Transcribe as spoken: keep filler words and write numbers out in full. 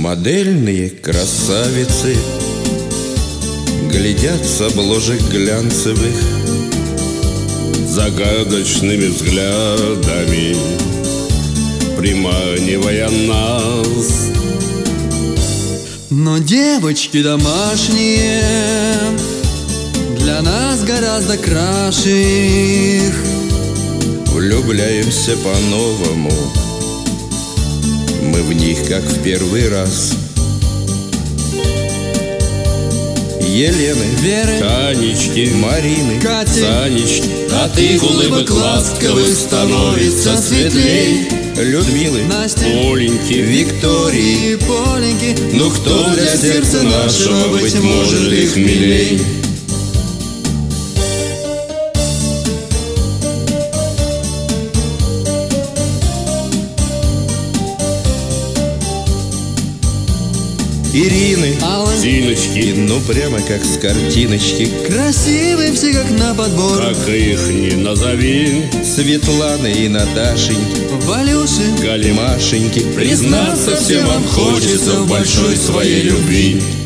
Модельные красавицы глядят с обложек глянцевых загадочными взглядами, приманивая нас. Но девочки домашние для нас гораздо краше их. Влюбляемся по-новому мы в них, как в первый раз. Елены, Веры, Танечки, Марины, Кати, Санечки, от их улыбок ласковых становится светлей. Людмилы, Насти, Оленьки, Виктории, и Поленьки. ну кто для сердца нашего, быть может, их милей? Ирины, Аллы, Зиночки, ну прямо как с картиночки. красивые все как на подбор. Как их ни назови, Светланы и Наташеньки, Валюши, Галимашеньки. Признаться всем вам хочется в большой своей любви.